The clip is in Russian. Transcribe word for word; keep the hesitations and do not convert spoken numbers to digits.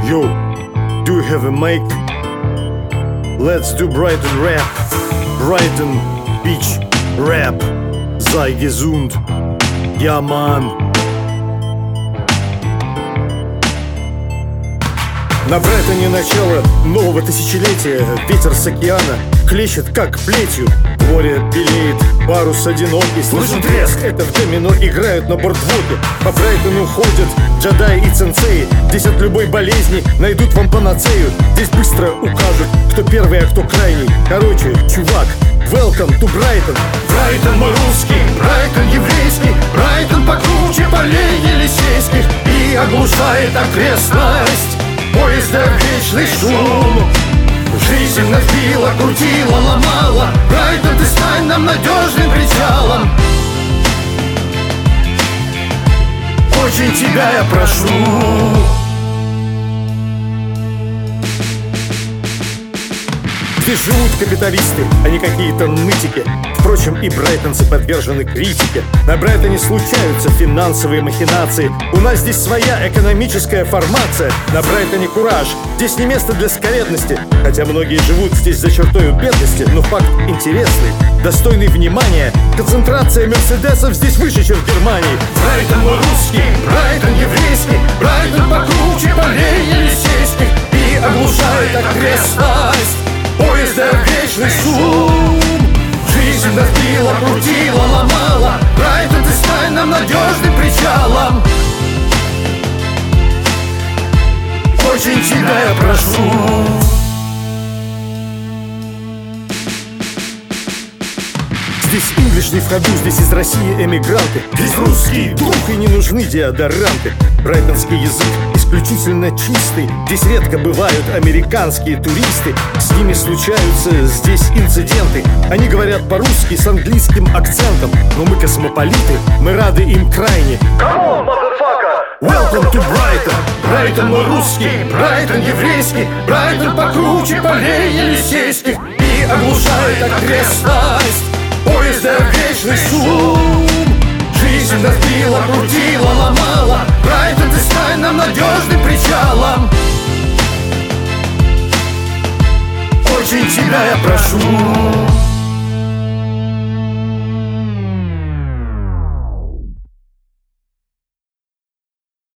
Yo, do you have a mic? Let's do Brighton rap. Brighton Beach rap. Sei gesund. Ja, Mann. На Брайтоне начало нового тысячелетия. Ветер с океана хлещет, как плетью. Море белеет, парус одинокий. Слышен треск, это в домино играют на бортвоке. По Брайтону ходят джедаи и сенсеи. Здесь от любой болезни найдут вам панацею. Здесь быстро укажут, кто первый, а кто крайний. Короче, чувак, welcome to Brighton. Брайтон мой русский, Брайтон еврейский, Брайтон покруче полей елисейских и оглушает окрестность поезда вечный шум. Жизнь нас била, крутила, ломала. Брайтон, ты стань нам надежным причалом. Очень тебя я прошу. Здесь живут капиталисты, а не какие-то нытики. Впрочем, и брайтонцы подвержены критике. На Брайтоне случаются финансовые махинации. У нас здесь своя экономическая формация. На Брайтоне кураж, здесь не место для скаредности. Хотя многие живут здесь за чертою бедности. Но факт интересный, достойный внимания. Концентрация мерседесов здесь выше, чем в Германии. Брайтон мой русский, Брайтон еврейский, Брайтон покруче полей елисейских и оглушает окрестность поезда вечный шум. Жизнь нас била, крутила, ломала. Брайтон, ты стань нам надежным причалом. Очень тебя я прошу. Здесь инглиш не в ходу, здесь из России эмигранты. Здесь русский дух и не нужны деодоранты. Брайтонский язык исключительно чистый. Здесь редко бывают американские туристы. С ними случаются здесь инциденты. Они говорят по-русски с английским акцентом. Но мы космополиты, мы рады им крайне. Come on, motherfucker! Welcome to Brighton. Брайтон мой русский, Брайтон еврейский, Брайтон покруче полей елисейских и оглушает окрестность поезда вечный шум. Жизнь нас била, крутила, ломала. Брайтон, ты стань нам надежным причалом. Очень тебя я прошу.